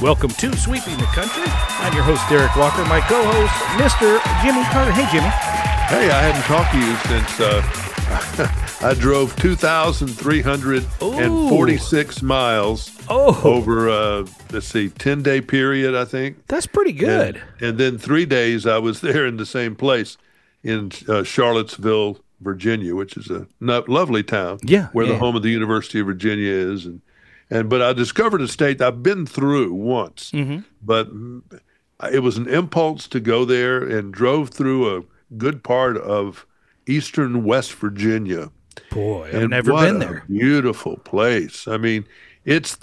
Welcome to Sweeping the Country. I'm your host, Derek Walker. My co-host, Mr. Jimmy Carter. Hey, Jimmy. Hey, I hadn't talked to you since I drove 2,346 miles over, 10-day period, I think. That's pretty good. And then 3 days I was there in the same place in Charlottesville, Virginia, which is a lovely town. Where the home of the University of Virginia is. But I discovered a state I've been through once, but it was an impulse to go there and drove through a good part of eastern West Virginia. Boy, I've never been there. Beautiful place. I mean, it's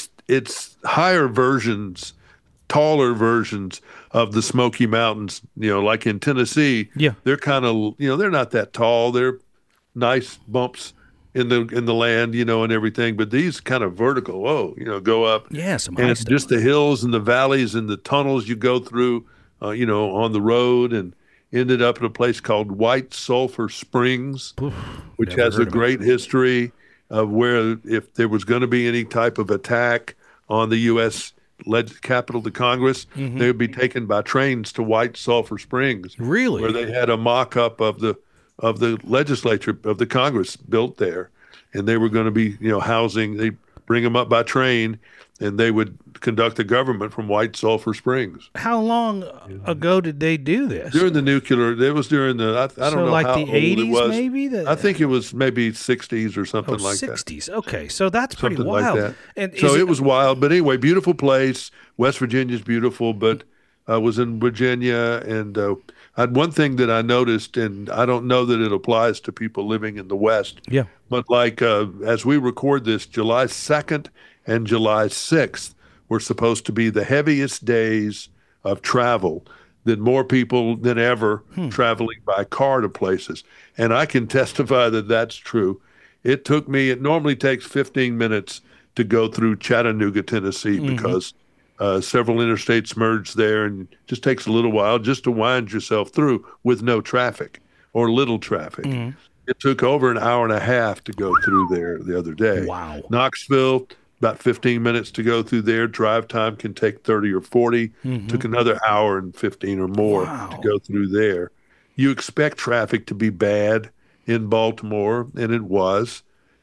higher versions, taller versions of the Smoky Mountains. Like in Tennessee. They're kind of they're not that tall. They're nice bumps in the land, and everything, but these kind of vertical, go up. Yeah, some high stuff. Just the hills and the valleys and the tunnels you go through, on the road, and ended up at a place called White Sulphur Springs, which has a great history of where if there was going to be any type of attack on the U.S. Capitol, the Congress, they would be taken by trains to White Sulphur Springs. Really? Where they had a mock-up of the legislature of the Congress built there, and they were going to be housing. They bring them up by train, and they would conduct the government from White Sulphur Springs. How long ago did they do this? During the nuclear. It was during the I don't know like how the old 80s it was. maybe. I think it was maybe 60s or something like 60s. Okay, so that's pretty something wild. like that. And so it was wild, but anyway, beautiful place. West Virginia's beautiful, but I was in Virginia, and one thing that I noticed, and I don't know that it applies to people living in the West. Yeah. But as we record this, July 2nd and July 6th were supposed to be the heaviest days of travel, that more people than ever traveling by car to places. And I can testify that that's true. It normally takes 15 minutes to go through Chattanooga, Tennessee, because several interstates merge there, and it just takes a little while just to wind yourself through with no traffic or little traffic. It took over an hour and a half to go through there the other day. Wow. Knoxville, about 15 minutes to go through there. Drive time can take 30 or 40. Took another hour and 15 or more to go through there. You expect traffic to be bad in Baltimore, and it was.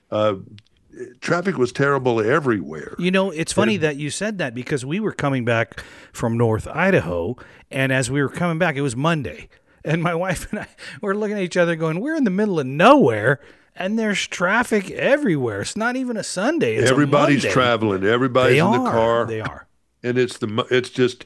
Traffic was terrible everywhere. It's funny that you said that, because we were coming back from North Idaho, and as we were coming back, it was Monday. And my wife and I were looking at each other going, we're in the middle of nowhere, and there's traffic everywhere. It's not even a Sunday. It's Everybody's a Monday. traveling. Everybody's in the car. They are. And it's just,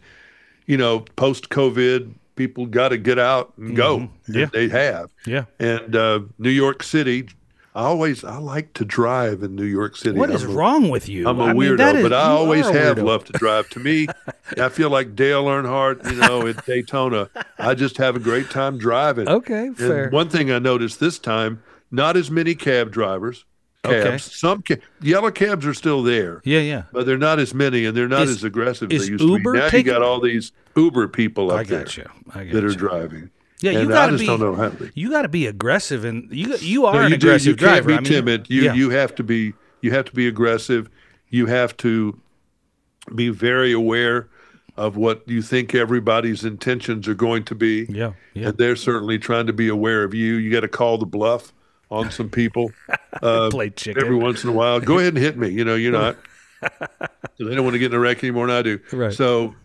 post-COVID, people got to get out and go. Yeah. And they have. Yeah. And New York City, I like to drive in New York City. What is wrong with you? I'm a weirdo, but I always have loved to drive. To me, I feel like Dale Earnhardt, at Daytona. I just have a great time driving. Okay, fair. And one thing I noticed this time, not as many cab drivers. Okay. Some yellow cabs are still there. Yeah. But they're not as many, and they're not as aggressive as they used Uber to be. Now you got all these Uber people up there that are driving. Yeah, and I just don't know how to be. You got to be aggressive, and you are an aggressive driver. You can't be timid. You have to be aggressive. You have to be very aware of what you think everybody's intentions are going to be. Yeah. And they're certainly trying to be aware of you. You got to call the bluff on some people. Play chicken every once in a while. Go ahead and hit me. You're not. So they don't want to get in a wreck any more than I do. Right. So,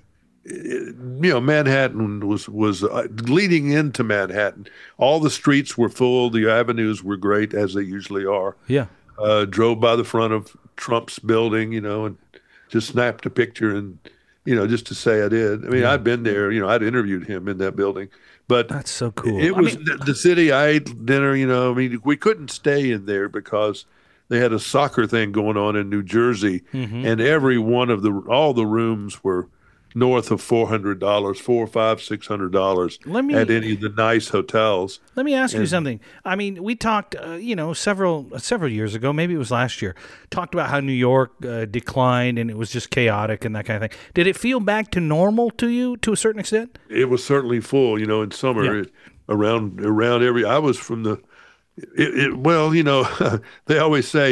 Manhattan was leading into Manhattan. All the streets were full. The avenues were great, as they usually are. Yeah. Drove by the front of Trump's building, and just snapped a picture and, just to say I did. I mean, I'd been there, I'd interviewed him in that building. But that's so cool. It was the city. I ate dinner, we couldn't stay in there because they had a soccer thing going on in New Jersey, and every one of all the rooms were north of $400, $400, $500, $600 at any of the nice hotels. Let me ask you something. I mean, we talked, several years ago, maybe it was last year, talked about how New York declined and it was just chaotic and that kind of thing. Did it feel back to normal to you to a certain extent? It was certainly full. In summer, around every. I was from the. They always say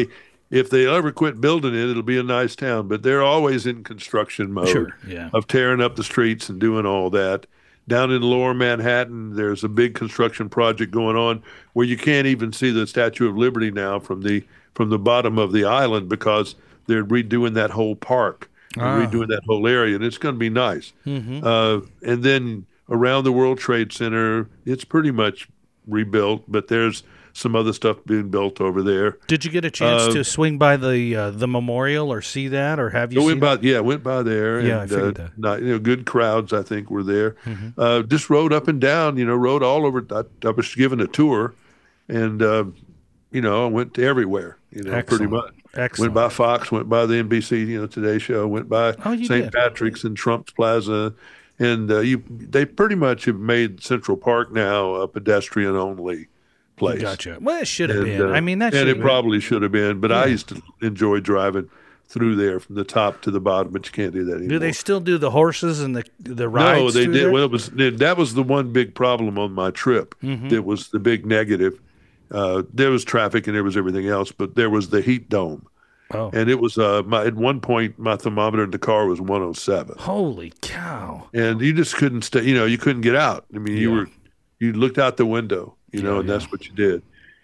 if they ever quit building it, it'll be a nice town. But they're always in construction mode Sure. Yeah. of tearing up the streets and doing all that. Down in Lower Manhattan, there's a big construction project going on where you can't even see the Statue of Liberty now from the bottom of the island because they're redoing that whole park, redoing that whole area, and it's going to be nice. And then around the World Trade Center, it's pretty much rebuilt, but there's some other stuff being built over there. Did you get a chance to swing by the memorial or see that, or have you seen it? Went by there. Yeah, and, I figured that. Good crowds, I think, were there. Just rode up and down, rode all over. I was given a tour, and, I went to everywhere, pretty Excellent. much. Excellent. Went by Fox, went by the NBC, Today Show, went by you St. did. Patrick's and Trump's Plaza. And they pretty much have made Central Park now a pedestrian-only place. Gotcha. Well, it should have been. I mean, that should and have it been. probably should have been, but I used to enjoy driving through there from the top to the bottom, but you can't do that anymore. Do they still do the horses and the rides? No, they through did. there? Well, that was the one big problem on my trip. That was the big negative. There was traffic and there was everything else, but there was the heat dome. Oh. And it was at one point my thermometer in the car was 107. Holy cow. And you just couldn't stay, you couldn't get out. I mean, you looked out the window, and that's what you did.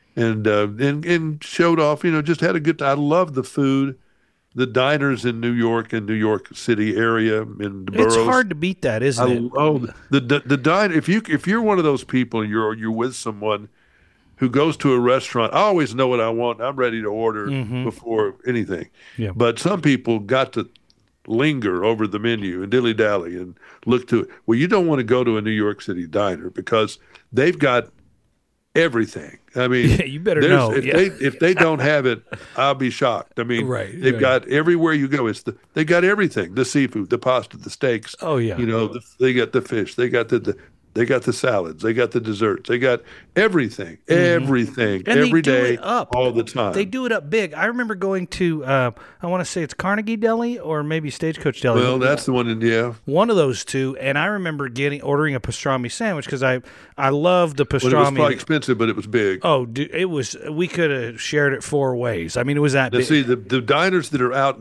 And showed off, just had a good time. I love the food, the diners in New York and New York City area in the boroughs. It's hard to beat that, isn't it? Oh, the diner. If you're one of those people and you're with someone who goes to a restaurant, I always know what I want. I'm ready to order before anything. Yeah. But some people got to linger over the menu and dilly-dally and look to it. Well, you don't want to go to a New York City diner because they've got everything. I mean, you better know. If they don't have it, I'll be shocked. I mean, they've got everywhere you go. They got everything: the seafood, the pasta, the steaks. Oh yeah. They got the fish. They got they got the salads. They got the desserts. They got everything, everything, And every they do day, it up. all the time. They do it up big. I remember going to, I want to say it's Carnegie Deli or maybe Stagecoach Deli. Well, that's the one one of those two. And I remember ordering a pastrami sandwich because I love the pastrami. Well, it was probably expensive, but it was big. Oh, dude, it was. We could have shared it 4 ways. I mean, it was that Now, big. see, the diners that are out in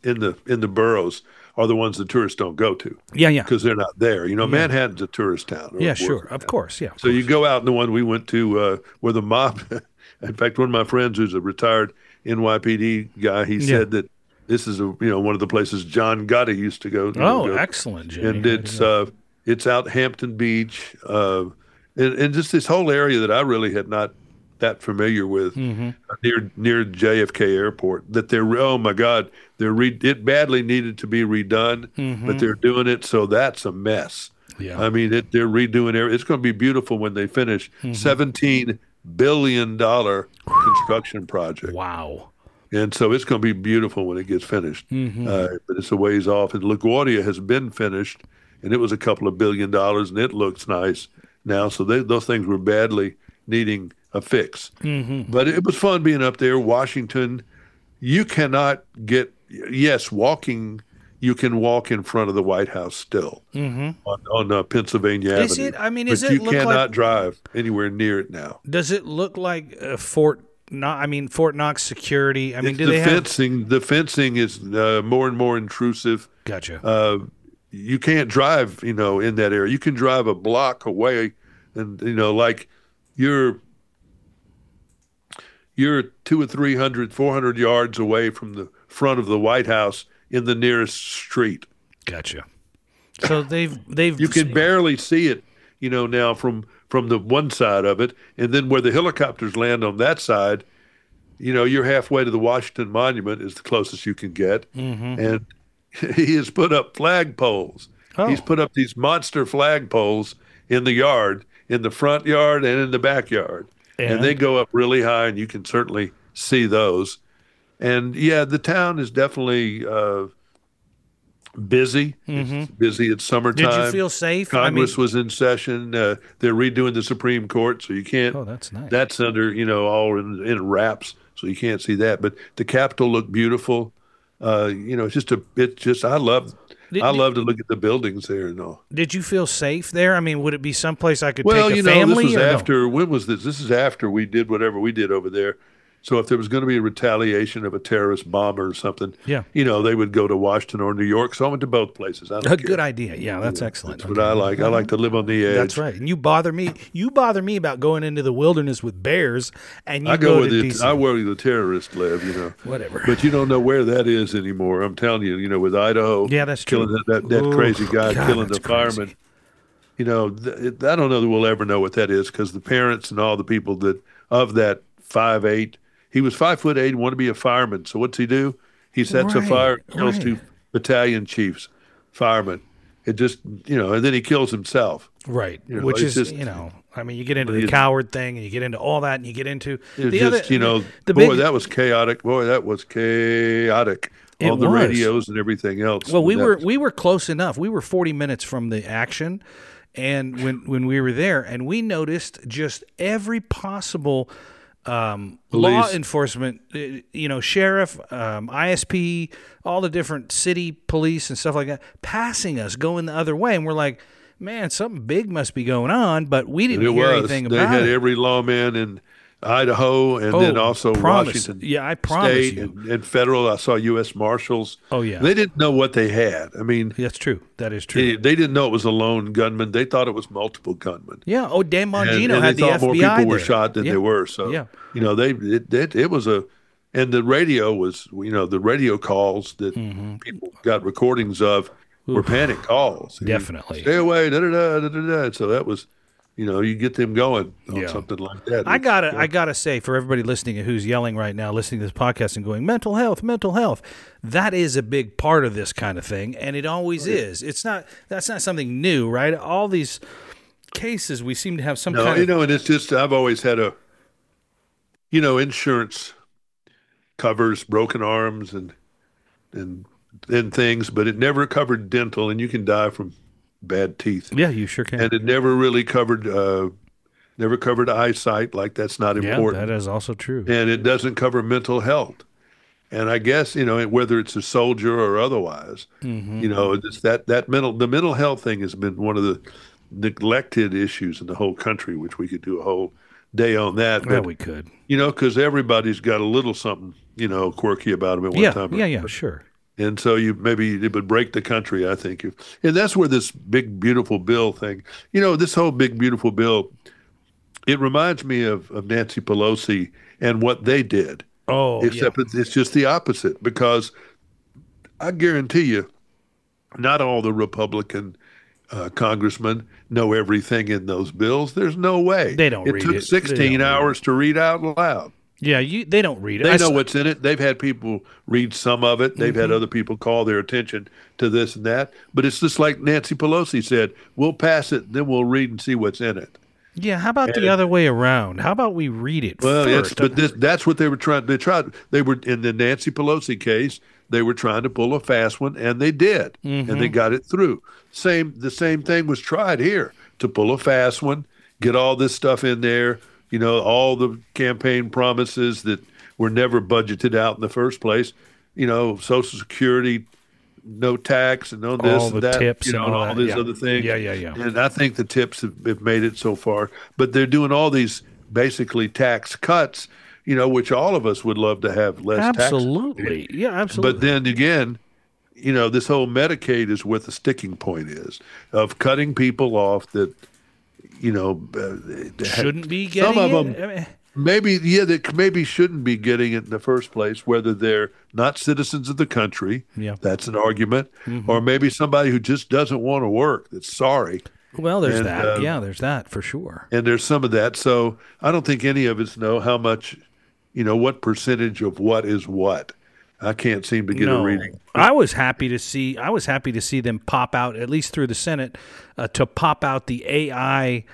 the boroughs are the ones the tourists don't go to. Yeah. Because they're not there. Manhattan's a tourist town. Yeah, sure. Of course. Yeah. So you go out in the one we went to where the mob, in fact, one of my friends who's a retired NYPD guy, he said that this is one of the places John Gotti used to go. Excellent, Jimmy. And it's out Hampton Beach, and just this whole area that I really had not that familiar with near JFK Airport. That oh my God, it badly needed to be redone, but they're doing it, so that's a mess. Yeah. I mean, they're redoing it. It's going to be beautiful when they finish. $17 billion construction project. Wow. And so it's going to be beautiful when it gets finished. But it's a ways off. And LaGuardia has been finished, and it was a couple of $2 billion, and it looks nice now. So those things were badly needing a fix. But it was fun being up there. Washington, you cannot walking. You can walk in front of the White House still on Pennsylvania Avenue. Is it? I mean, but is it you look cannot like, drive anywhere near it now. Does it look like Fort Knox security? I mean, do the they fencing? The fencing is more and more intrusive. Gotcha. You can't drive, in that area. You can drive a block away, and like you're 200 or 300, 400 yards away from the front of the White House in the nearest street. Gotcha. So they've you can barely see it, now from the one side of it, and then where the helicopters land on that side, you're halfway to the Washington Monument is the closest you can get, and he has put up flagpoles. Oh. He's put up these monster flagpoles in the yard, in the front yard and in the backyard, and they go up really high, and you can certainly see those. And yeah, the town is definitely busy. It's busy. It's summertime. Did you feel safe? Congress was in session. They're redoing the Supreme Court, so you can't. Oh, that's nice. That's under all in wraps, so you can't see that. But the Capitol looked beautiful. It's just I love to look at the buildings there and all. Did you feel safe there? I mean, would it be someplace I could Well, take a family? This was or after. no? When was this? This is after we did whatever we did over there. So if there was going to be a retaliation of a terrorist bomb or something, Yeah. they would go to Washington or New York. So I went to both places. I don't A care. good idea. Yeah, that's excellent. That's what I like. I like to live on the edge. That's right. And you bother me. You bother me about going into the wilderness with bears, and you I go to where DC. the terrorists live. Whatever. But you don't know where that is anymore. I'm telling you, with Idaho, Yeah, that's true. killing that Ooh, crazy guy, God, killing that's the fireman. I don't know that we'll ever know what that is because the parents and all the people of that 5'8", he was 5'8", wanted to be a fireman. So what's he do? He sets a fire, kills two battalion chiefs, firemen. It just, and then he kills himself. Right. Which is, just, I mean, you get into the coward thing, and you get into all that, and you get into that was chaotic. Boy, that was chaotic. On the radios and everything else. Well, we were close enough. We were 40 minutes from the action, and when we were there, and we noticed just every possible law enforcement, sheriff, ISP, all the different city police and stuff like that, passing us, going the other way, and we're like, man, something big must be going on, but we didn't hear anything about it. They had every lawman in Idaho and then also Washington State and federal. I saw U.S. Marshals. Oh, yeah. They didn't know what they had. I mean. That's true. That is true. They didn't know it was a lone gunman. They thought it was multiple gunmen. Yeah. Oh, Dan Bongino and had the FBI more people were there. shot than there were. So, it was and the radio was, the radio calls that people got recordings of were panic calls. Definitely. Stay away, da-da-da. So that was, you get them going on something like that. I gotta say, for everybody listening who's yelling right now, listening to this podcast and going, mental health, that is a big part of this kind of thing, and it always is. That's not something new, right? All these cases, we seem to have some kind of... and it's just, I've always had insurance covers broken arms and things, but it never covered dental, and you can die from bad teeth. Yeah, you sure can. And it never really covered eyesight. Like, that's not important. Yeah, that is also true. And it doesn't cover mental health. And I guess, whether it's a soldier or otherwise, it's the mental health thing has been one of the neglected issues in the whole country, which we could do a whole day on that. Well, we could. Because everybody's got a little something, quirky about them at one time. Yeah, sure. And so maybe it would break the country, I think. And that's where this big, beautiful bill thing, this whole big, beautiful bill, it reminds me of Nancy Pelosi and what they did. Oh, except it's just the opposite, because I guarantee you, not all the Republican congressmen know everything in those bills. There's no way. They don't read it. It took 16 hours to read out loud. Yeah, they don't read it. They know what's in it. They've had people read some of it. They've had other people call their attention to this and that. But it's just like Nancy Pelosi said, we'll pass it, then we'll read and see what's in it. Yeah, how about the other way around? How about we read it first? That's what they were trying. They were in the Nancy Pelosi case. They were trying to pull a fast one, and they did, and they got it through. The same thing was tried here, to pull a fast one, get all this stuff in there. All the campaign promises that were never budgeted out in the first place. Social Security, no tax, and no this and that, tips and all these other things. Yeah. And I think the tips have made it so far. But they're doing all these basically tax cuts, which all of us would love to have less tax. Absolutely. Yeah, absolutely. But then again, this whole Medicaid is what the sticking point is, of cutting people off that, shouldn't be getting some of them. They maybe shouldn't be getting it in the first place, whether they're not citizens of the country. Yeah. That's an argument. Or maybe somebody who just doesn't want to work, that's sorry. Well, there's that. There's that for sure. And there's some of that. So I don't think any of us know how much, what percentage of what is what. I can't seem to get a reading. I was happy to see them pop out, at least through the Senate, to pop out the AI.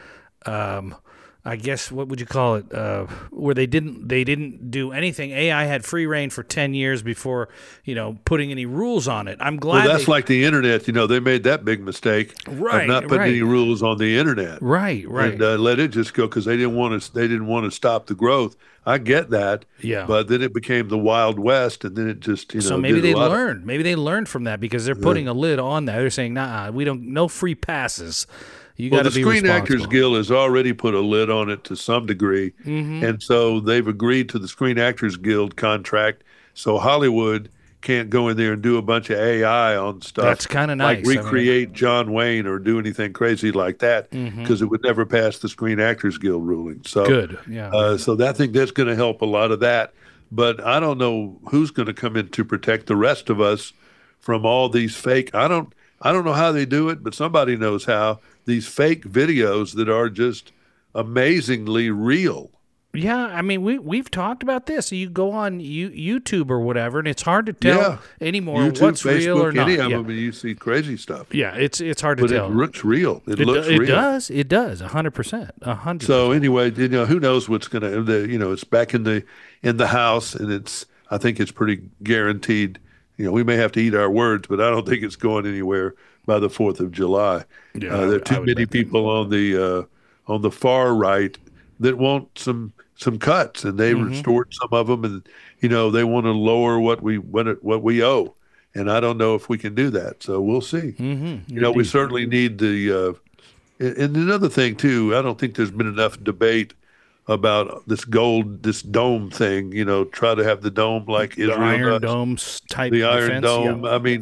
I guess, what would you call it? Where they didn't do anything. AI had free reign for 10 years before, putting any rules on it. I'm glad. Well, that's like the internet. They made that big mistake of not putting any rules on the internet. Right. And let it just go, because they didn't want to stop the growth. I get that. Yeah. But then it became the Wild West, and then it just, So maybe they learned. Maybe they learned from that, because they're putting a lid on that. They're saying, nah, we don't, no free passes. You Well, got to the be Screen Actors responsible. Guild has already put a lid on it to some degree, Mm-hmm. and so they've agreed to the Screen Actors Guild contract. So Hollywood can't go in there and do a bunch of AI on stuff That's kind of like nice. I mean, recreate John Wayne or do anything crazy like that mm-hmm. because it would never pass the Screen Actors Guild ruling. So, Good. Yeah. so I think that's going to help a lot of that. But I don't know who's going to come in to protect the rest of us from all these fake. I don't know how they do it, but somebody knows how. These fake videos that are just amazingly real. Yeah, I mean we've talked about this. You go on YouTube or whatever, and it's hard to tell Yeah. anymore YouTube, what's Facebook, real or not. any of Yeah, them, and you see crazy stuff. yeah, it's hard to But it tell. looks real. It looks It real. does. It does. 100%. 100%. So anyway, who knows what's going to, it's back in the House, and I think it's pretty guaranteed. We may have to eat our words, but I don't think it's going anywhere by the 4th of July. Yeah, There are too many people on the far right that want some cuts, and they restored some of them, and they want to lower what we owe, and I don't know if we can do that. So we'll see. We certainly need the. And another thing too, I don't think there's been enough debate about this dome thing. Try to have the dome like the Israel Iron does. Dome type The Iron defense. Dome. Yeah. I mean,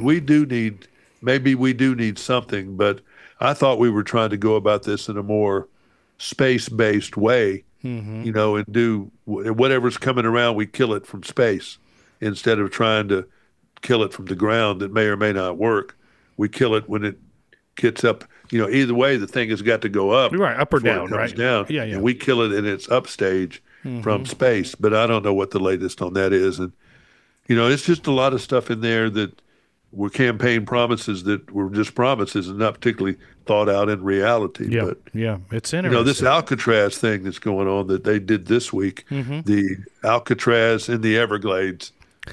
maybe we do need something, but I thought we were trying to go about this in a more space-based way, and do whatever's coming around, we kill it from space instead of trying to kill it from the ground that may or may not work. We kill it when it gets up. Either way, the thing has got to go up. Right, up or before down, it comes right? down. Yeah, yeah. And we kill it in its upstage from space, but I don't know what the latest on that is. And, it's just a lot of stuff in there that were campaign promises that were just promises and not particularly thought out in reality. Yeah, But, yeah, it's interesting. this Alcatraz thing that's going on that they did this week, the Alcatraz in the Everglades.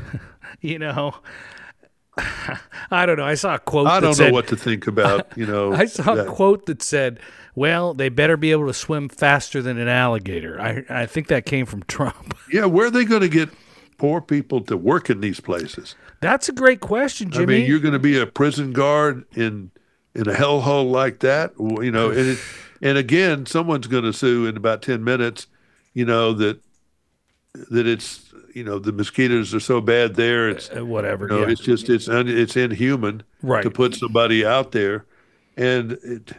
I don't know. I saw a quote. I that don't said, know what to think about, I saw a that. quote that said, "Well, they better be able to swim faster than an alligator." I think that came from Trump. Yeah, where are they going to get poor people to work in these places? That's a great question, Jimmy. I mean, you're going to be a prison guard in a hellhole like that, and again, someone's going to sue in about 10 minutes, that it's, the mosquitoes are so bad there. It's whatever. Yeah. it's just it's inhuman Right. to put somebody out there, and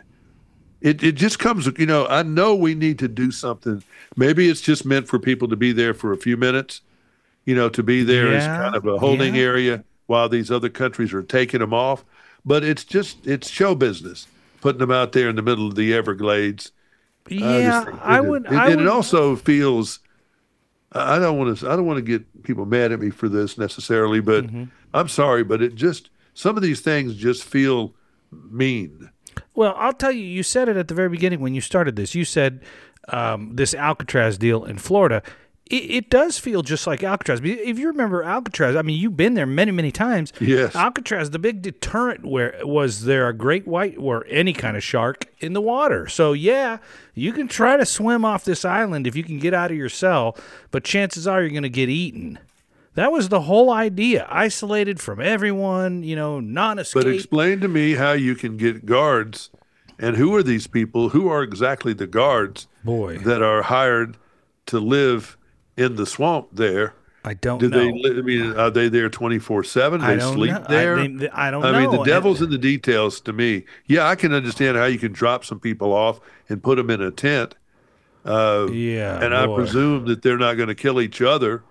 it just comes. I know we need to do something. Maybe it's just meant for people to be there for a few minutes. To be there as Yeah, kind of a holding yeah. area while these other countries are taking them off. But it's show business, putting them out there in the middle of the Everglades. Yeah, I would. And it also feels. I don't want to get people mad at me for this necessarily, but I'm sorry, but some of these things just feel mean. Well, I'll tell you. You said it at the very beginning when you started this. You said this Alcatraz deal in Florida. It does feel just like Alcatraz. If you remember Alcatraz, I mean, you've been there many, many times. Yes. Alcatraz, the big deterrent was there a great white or any kind of shark in the water. So, yeah, you can try to swim off this island if you can get out of your cell, but chances are you're going to get eaten. That was the whole idea. Isolated from everyone, non-escape. But explain to me how you can get guards, and who are these people? Who are exactly the guards Boy. that are hired to live in the swamp there? I don't Do know. they? I mean, are they there 24/7? I They don't sleep know. there. I don't I know. mean, the devil's in the details to me. Yeah, I can understand how you can drop some people off and put them in a tent. Yeah, And I boy. presume that they're not going to kill each other,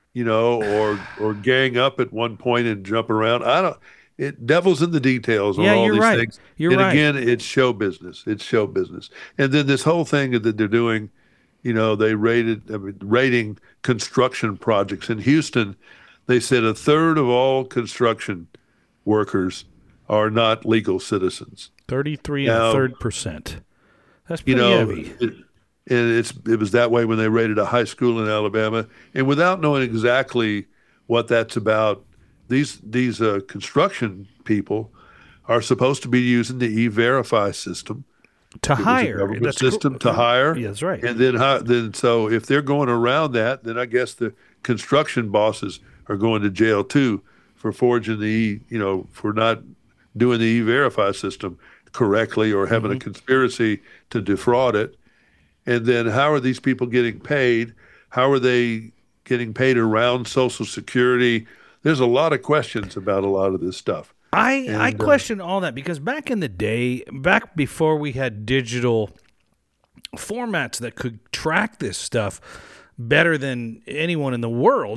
or gang up at one point and jump around. I don't. Devil's in the details on Yeah, all you're these right. things. You're and right. again, it's show business. It's show business. And then this whole thing that they're doing, they rating construction projects in Houston. They said a third of all construction workers are not legal citizens. 33 Now, and a third percent. That's pretty heavy. It was that way when they raided a high school in Alabama, and without knowing exactly what that's about, these construction people are supposed to be using the E-Verify system. To It was a hire. government That's system to hire. Yeah, that's right. And then so if they're going around that, then I guess the construction bosses are going to jail too for forging for not doing the E-Verify system correctly or having a conspiracy to defraud it. And then how are these people getting paid? How are they getting paid around Social Security? There's a lot of questions about a lot of this stuff. I question all that because back in the day, back before we had digital formats that could track this stuff better than anyone in the world,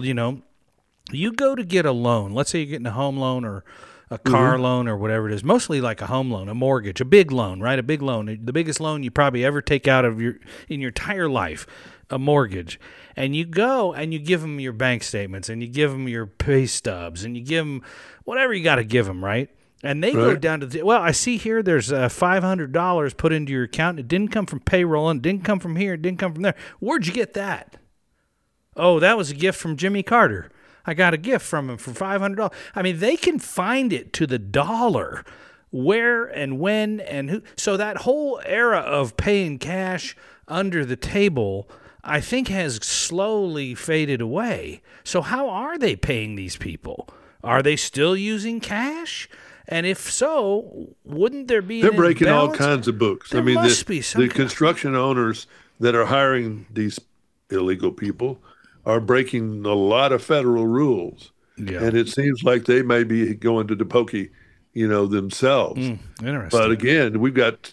you go to get a loan. Let's say you're getting a home loan or a car loan or whatever it is, mostly like a home loan, a mortgage, a big loan, right? A big loan, the biggest loan you probably ever take out of in your entire life, a mortgage. And you go and you give them your bank statements and you give them your pay stubs and you give them whatever you got to give them, right? And they go down to I see here there's $500 put into your account. It didn't come from payroll and it didn't come from here. It didn't come from there. Where'd you get that? Oh, that was a gift from Jimmy Carter. I got a gift from him for $500. I mean, they can find it to the dollar where and when and who. So that whole era of paying cash under the table, I think, has slowly faded away. So how are they paying these people? Are they still using cash? And if so, wouldn't there be? They're breaking all kinds of books. There must be some the construction owners that are hiring these illegal people are breaking a lot of federal rules. Yeah. And it seems like they may be going to the pokey, themselves. Interesting. But again, we've got,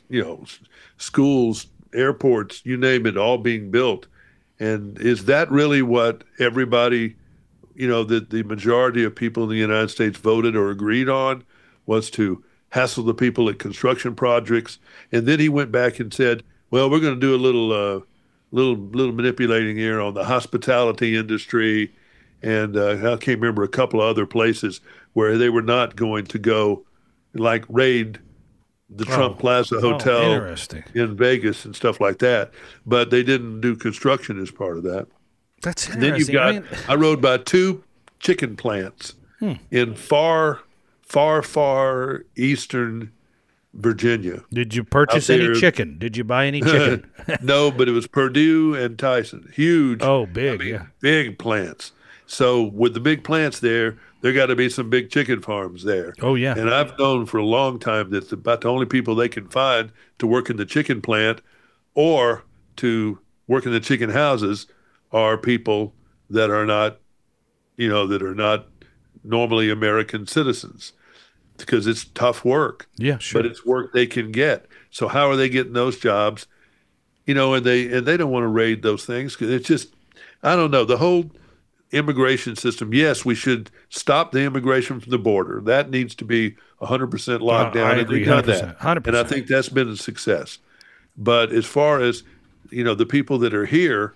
schools, airports, you name it, all being built. And is that really what everybody, that the majority of people in the United States voted or agreed on, was to hassle the people at construction projects? And then he went back and said, well, we're going to do a little manipulating here on the hospitality industry. And I can't remember a couple of other places where they were not going to go like raid the Trump Plaza Hotel in Vegas and stuff like that. But they didn't do construction as part of that. That's interesting. Then you've got, I rode by 2 chicken plants in far eastern Virginia. Did you purchase any chicken? Did you buy any chicken? No, but it was Purdue and Tyson. Huge. Oh, big, big plants. So with the big plants there got to be some big chicken farms there. Oh, yeah. And I've known for a long time that about the only people they can find to work in the chicken plant or to work in the chicken houses are people that are not, normally American citizens, because it's tough work. Yeah, sure. But it's work they can get. So how are they getting those jobs? And they don't want to raid those things because it's just, I don't know, the whole immigration system. Yes, we should stop the immigration from the border. That needs to be 100% locked down. I agree, 100%, 100%. And I think that's been a success. But as far as, the people that are here,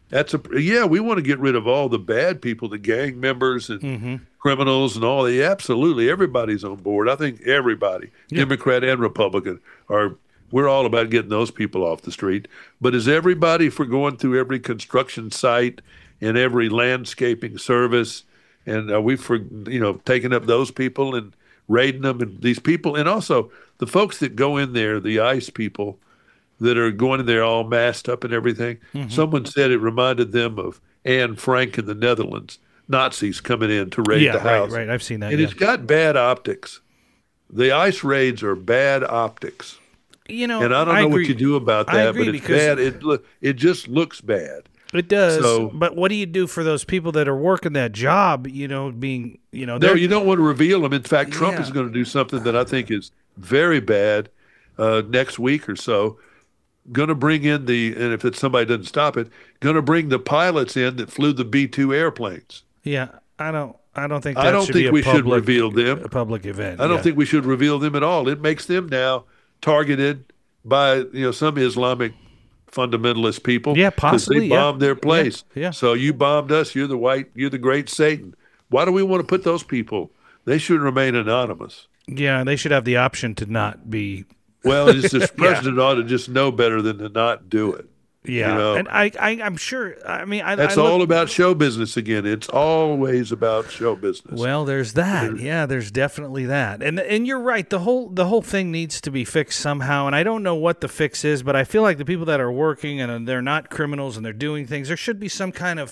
we want to get rid of all the bad people, the gang members and criminals and all. Absolutely, everybody's on board. I think everybody, Democrat and Republican, we're all about getting those people off the street. But is everybody for going through every construction site and every landscaping service? And are we for, taking up those people and raiding them and these people? And also the folks that go in there, the ICE people that are going in there all masked up and everything. Someone said it reminded them of Anne Frank in the Netherlands, Nazis coming in to raid the house. Right. I've seen that. And it's got bad optics. The ICE raids are bad optics. And I don't know what you do about that, but it's bad. It just looks bad. It does. But what do you do for those people that are working that job, being. No, you don't want to reveal them. In fact, Trump is going to do something that I think is very bad next week or so. Going to bring in and if somebody doesn't stop it, going to bring the pilots in that flew the B-2 airplanes. Yeah, I don't think I don't think we should reveal them. A public event. I don't think we should reveal them at all. It makes them now targeted by some Islamic fundamentalist people. Yeah, possibly. Because they bombed their place. Yeah. So you bombed us. You're the great Satan. Why do we want to put those people? They should remain anonymous. Yeah, they should have the option to not be. Well, the president ought to just know better than to not do it. Yeah, and I'm sure. I mean, that's all about show business again. It's always about show business. Well, there's that. Yeah, there's definitely that. And you're right. The whole thing needs to be fixed somehow. And I don't know what the fix is, but I feel like the people that are working and they're not criminals and they're doing things, there should be some kind of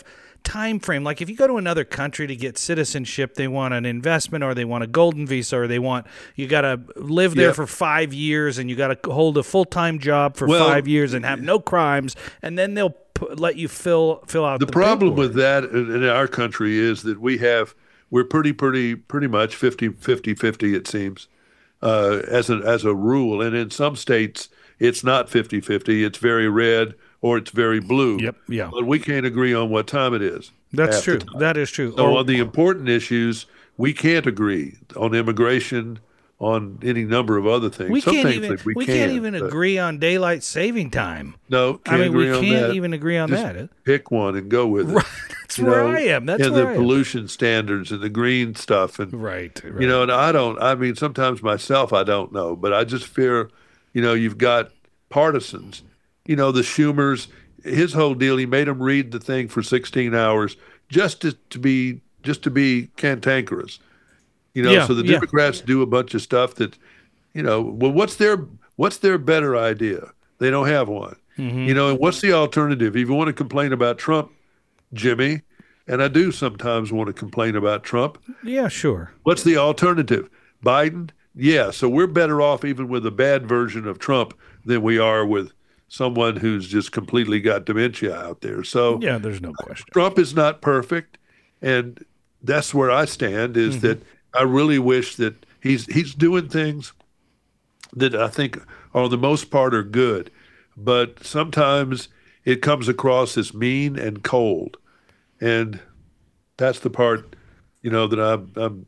time frame. Like if you go to another country to get citizenship, they want an investment or they want a golden visa or you got to live there for 5 years and you got to hold a full-time job for 5 years and have no crimes, and then they'll let you fill out the problem paperwork. with that in our country is that we're pretty much 50-50 it seems, as a rule. And in some states it's not 50-50, it's very red or it's very blue. Yep. Yeah. But we can't agree on what time it is. That's true. That is true. So on the important issues, we can't agree on immigration, on any number of other things. We Some can't things even that we can't can, even but agree on daylight saving time. No, can't agree we on can't that. even agree on Just that. pick one and go with it. Right. That's where I am. That's and where the I am. pollution standards and the green stuff and Right. and I mean sometimes myself I don't know, but I just fear, you've got partisans. The Schumers, his whole deal, he made them read the thing for 16 hours just to be cantankerous. So the Democrats do a bunch of stuff that, well, what's their better idea? They don't have one. Mm-hmm. And what's the alternative? If you want to complain about Trump, Jimmy, and I do sometimes want to complain about Trump. Yeah, sure. What's the alternative? Biden? Yeah, so we're better off even with a bad version of Trump than we are with someone who's just completely got dementia out there. So yeah, there's no question. Trump is not perfect, and that's where I stand, is that I really wish that he's doing things that I think on the most part are good, but sometimes it comes across as mean and cold. And that's the part, that I'm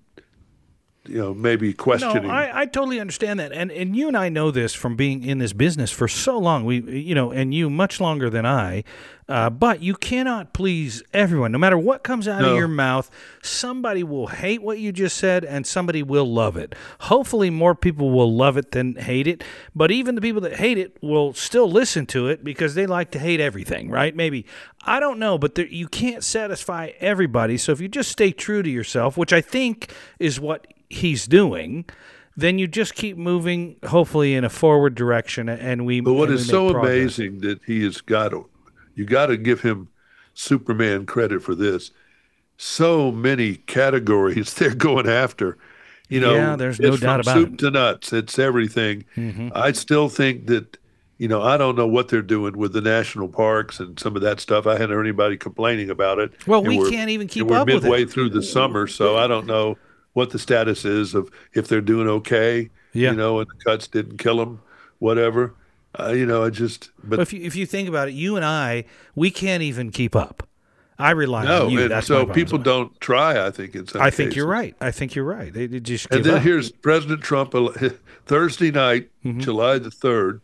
maybe questioning. No, I totally understand that. And you and I know this from being in this business for so long. And you much longer than I. But you cannot please everyone. No matter what comes out of your mouth, somebody will hate what you just said and somebody will love it. Hopefully more people will love it than hate it. But even the people that hate it will still listen to it because they like to hate everything, right? Maybe. I don't know, but you can't satisfy everybody. So if you just stay true to yourself, which I think is what he's doing, then you just keep moving, hopefully in a forward direction, and we. But what is so progress. amazing that he has got you got to give him Superman credit for this. So many categories they're going after. Yeah, there's no doubt about soup it. to nuts, it's everything. Mm-hmm. I still think that. I don't know what they're doing with the national parks and some of that stuff. I hadn't heard anybody complaining about it. Well, we can't even keep up with it. We're midway through the summer, so I don't know what the status is of if they're doing okay. Yeah. And the cuts didn't kill them, whatever. But if you think about it, you and we can't even keep up. I rely on you. And that's so my people problem. don't try. I think in some I think cases. you're right. I think you're right. They just give And then up. here's President Trump Thursday night, July the 3rd.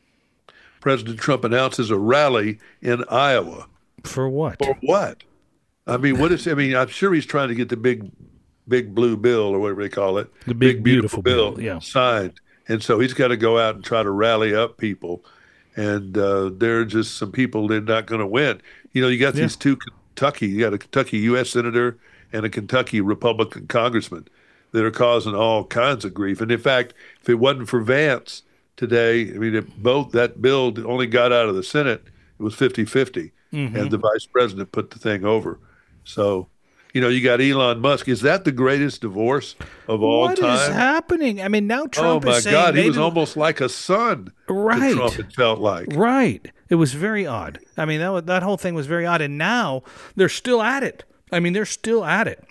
President Trump announces a rally in Iowa. For what? For what? I mean, I'm sure he's trying to get the big blue bill or whatever they call it. The big beautiful bill, yeah. Signed. And so he's got to go out and try to rally up people. And there are just some people they're not going to win. You got these two you got a Kentucky U.S. Senator and a Kentucky Republican Congressman that are causing all kinds of grief. And in fact, if it wasn't for Vance today, that bill only got out of the Senate, it was 50-50, and the vice president put the thing over. So, you got Elon Musk. Is that the greatest divorce of all time? What is happening? I mean, now Trump is saying, oh my God, he was almost like a son. Right. To Trump, it felt like. Right. It was very odd. I mean, that whole thing was very odd, and now they're still at it. I mean, they're still at it.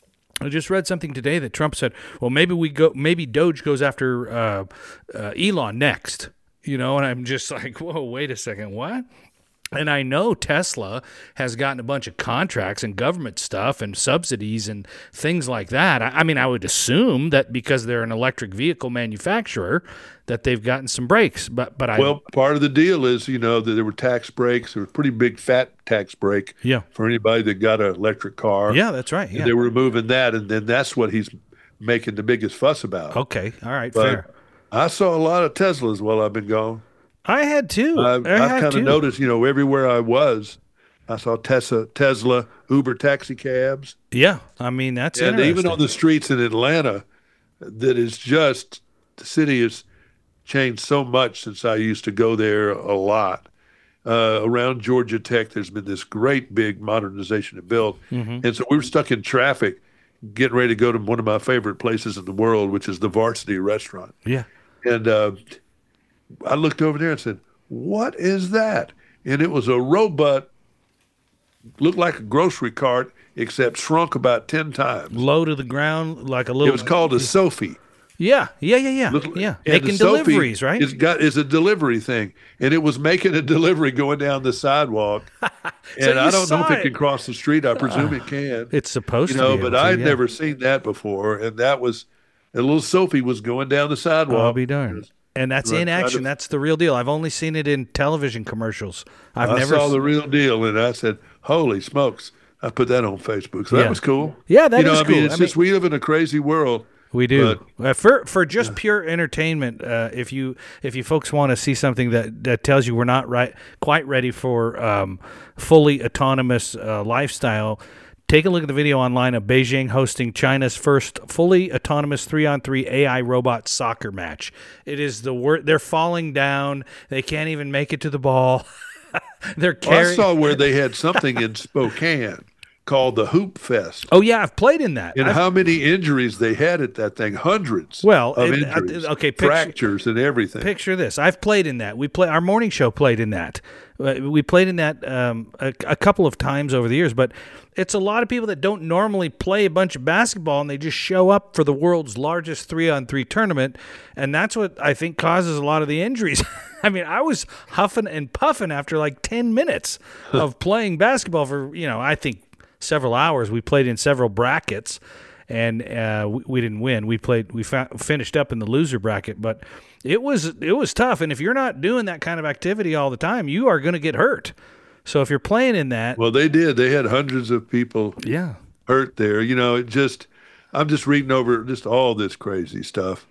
I just read something today that Trump said, well, maybe Doge goes after Elon next, and I'm just like, whoa, wait a second, what? And I know Tesla has gotten a bunch of contracts and government stuff and subsidies and things like that. I would assume that because they're an electric vehicle manufacturer that they've gotten some breaks. But part of the deal is, that there were tax breaks. There was a pretty big fat tax break for anybody that got an electric car. Yeah, that's right. Yeah. They were removing that, and then that's what he's making the biggest fuss about. Okay, all right, but fair. I saw a lot of Teslas while I've been gone. I had too. I've kind of noticed, everywhere I was, I saw Tesla, Uber taxi cabs. Yeah, I mean, that's and interesting. even on the streets in Atlanta, the city has changed so much since I used to go there a lot. around Georgia Tech, there's been this great big modernization and build. And so we were stuck in traffic getting ready to go to one of my favorite places in the world, which is the Varsity Restaurant. Yeah. And I looked over there and said, what is that? And it was a robot, looked like a grocery cart, except shrunk about 10 times. Low to the ground, like a little. It was called a Sophie. Yeah. And Making the Sophie deliveries, right? is a delivery thing, and it was making a delivery going down the sidewalk. And I don't know if it can cross the street. I presume it can. It's supposed to be but able to, I'd yeah. never seen that before, and that was a little Sophie was going down the sidewalk. I'll be darned. And that's in action. of- That's the real deal. I've only seen it in television commercials. I never saw the real deal, and I said, "Holy smokes!" I put that on Facebook, so Yeah. that was cool. Yeah, that is I mean, cool. it's just we live in a crazy world. We do. For just pure entertainment, if you folks want to see something that tells you we're not quite ready for fully autonomous lifestyle, take a look at the video online of Beijing hosting China's first fully autonomous 3-on-3 AI robot soccer match. It is they're falling down. They can't even make it to the ball. They're carrying. I saw where they had something in Spokane called the Hoop Fest. Oh yeah, I've played in that. And how many injuries they had at that thing? Hundreds. Well, of injuries, fractures and everything. Picture this. I've played in that. Our morning show played in that. We played in that a couple of times over the years, but it's a lot of people that don't normally play a bunch of basketball, and they just show up for the world's largest 3-on-3 tournament, and that's what I think causes a lot of the injuries. I mean, I was huffing and puffing after like 10 minutes of playing basketball for, I think several hours. We played in several brackets, and we didn't win. We finished up in the loser bracket, but it was tough. And if you're not doing that kind of activity all the time, you are going to get hurt. So if you're playing in that, well, they did. They had hundreds of people hurt there. I'm just reading over just all this crazy stuff.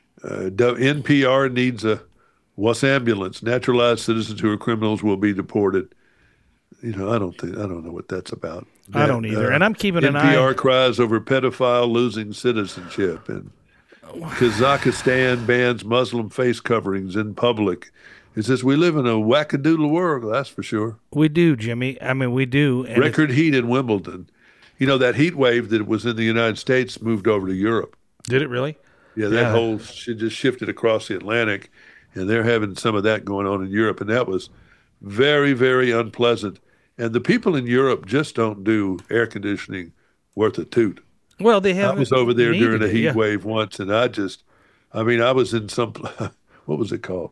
NPR needs a ambulance. Naturalized citizens who are criminals will be deported. I don't know what that's about. I don't either. And I'm keeping an eye. NPR cries over pedophile losing citizenship. And Kazakhstan bans Muslim face coverings in public. It says we live in a wackadoodle world, that's for sure. We do, Jimmy. I mean, we do. And record heat in Wimbledon. That heat wave that was in the United States moved over to Europe. Did it really? Yeah, that whole shit just shifted across the Atlantic, and they're having some of that going on in Europe, and that was very, very unpleasant. And the people in Europe just don't do air conditioning worth a toot. Well, they have. I was over there during a heat wave once, and I was in some, what was it called?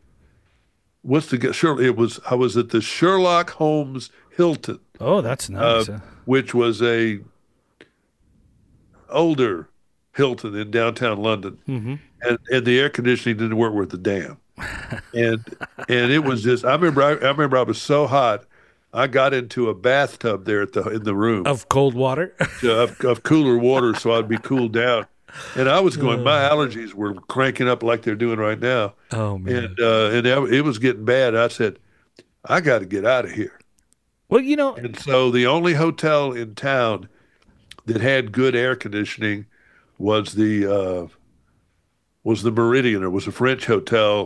I was at the Sherlock Holmes Hilton. Oh, that's nice. Which was a older Hilton in downtown London, and the air conditioning didn't work worth a damn. and it was just. I remember I was so hot. I got into a bathtub there in the room of cold water, of cooler water, so I'd be cooled down. And I was going. My allergies were cranking up like they're doing right now. Oh man! And it was getting bad. I said, I got to get out of here. Well, And so the only hotel in town that had good air conditioning was the Meridian. It was a French hotel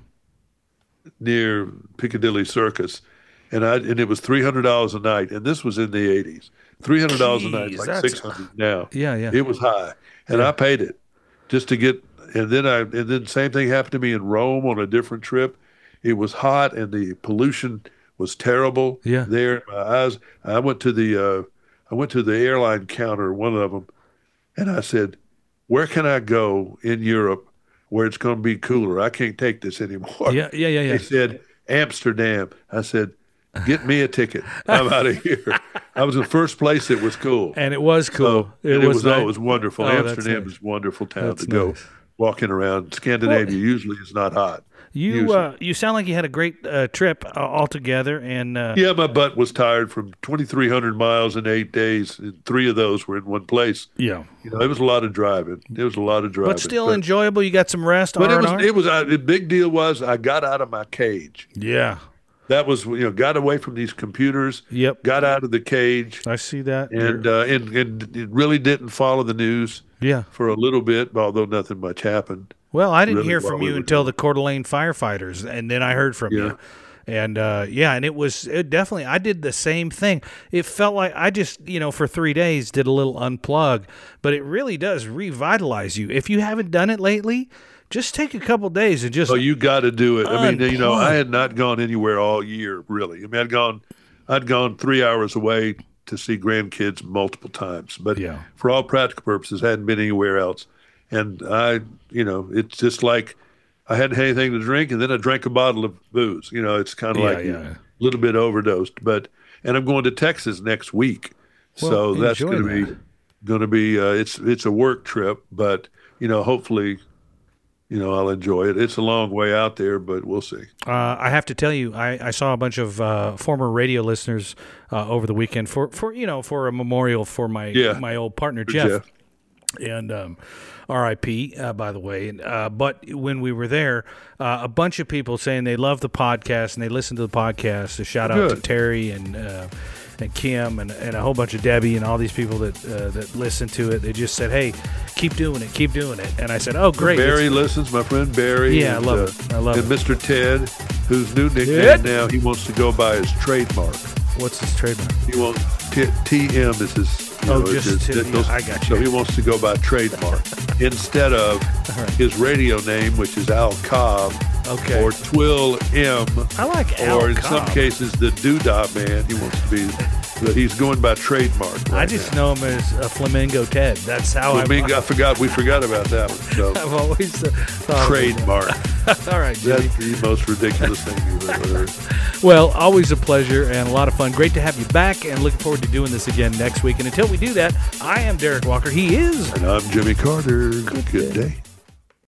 near Piccadilly Circus. And it was $300 a night, and this was in the 80s. $300 a night, like $600 now. Yeah. It was high, and I paid it just to get. And then same thing happened to me in Rome on a different trip. It was hot, and the pollution was terrible. Yeah. There in my eyes. I went to the airline counter, one of them, and I said, "Where can I go in Europe where it's going to be cooler? I can't take this anymore." Yeah. They said Amsterdam. I said, get me a ticket. I'm out of here. I was the first place that was cool. And it was cool. So, it was wonderful. Oh, Amsterdam is a wonderful town to go walking around. Scandinavia usually is not hot. You sound like you had a great trip altogether. And yeah, my butt was tired from 2,300 miles in 8 days. And 3 of those were in one place. Yeah. It was a lot of driving. But still enjoyable. You got some rest. But the big deal was I got out of my cage. Yeah. That was, got away from these computers. Yep. Got out of the cage. I see that. And it really didn't follow the news. Yeah. For a little bit, although nothing much happened. Well, I didn't hear from you until the Coeur d'Alene firefighters, and then I heard from you. And and it definitely, I did the same thing. It felt like I just, for 3 days did a little unplug, but it really does revitalize you. If you haven't done it lately, just take a couple days and just. Oh, you got to do it. I mean, unplug. I had not gone anywhere all year, really. I mean, I'd gone 3 hours away to see grandkids multiple times, but for all practical purposes, I hadn't been anywhere else. And it's just like I hadn't had anything to drink, and then I drank a bottle of booze. It's kind of a little bit overdosed. And I'm going to Texas next week, so that's going to be it's a work trip, but hopefully. I'll enjoy it. It's a long way out there, but we'll see. I have to tell you, I saw a bunch of former radio listeners over the weekend for a memorial for my old partner Jeff. And R.I.P. By the way. But when we were there, a bunch of people saying they love the podcast and they listen to the podcast. A shout out to Terry and Kim and a whole bunch of Debbie and all these people that listen to it. They just said, "Hey, keep doing it." And I said, "Oh, great." Barry listens, my friend Barry. Yeah, I love it. And Mr. Ted, whose new nickname now, he wants to go by his trademark. What's his trademark? He wants TM is his. I got you. So he wants to go by trademark instead of his radio name, which is Al Cobb. Okay. Or Twill M. I like Al Or in Cobb. some cases, the Doodah Man. He wants to be, but he's going by trademark. Right I just know him as a Flamingo Ted. That's how we forgot about that one. So I've always thought trademark. All right, Jimmy. That's the most ridiculous thing you've ever heard. Well, always a pleasure and a lot of fun. Great to have you back, and looking forward to doing this again next week. And until we do that, I am Derek Walker. He is. And I'm Jimmy Carter. Good day.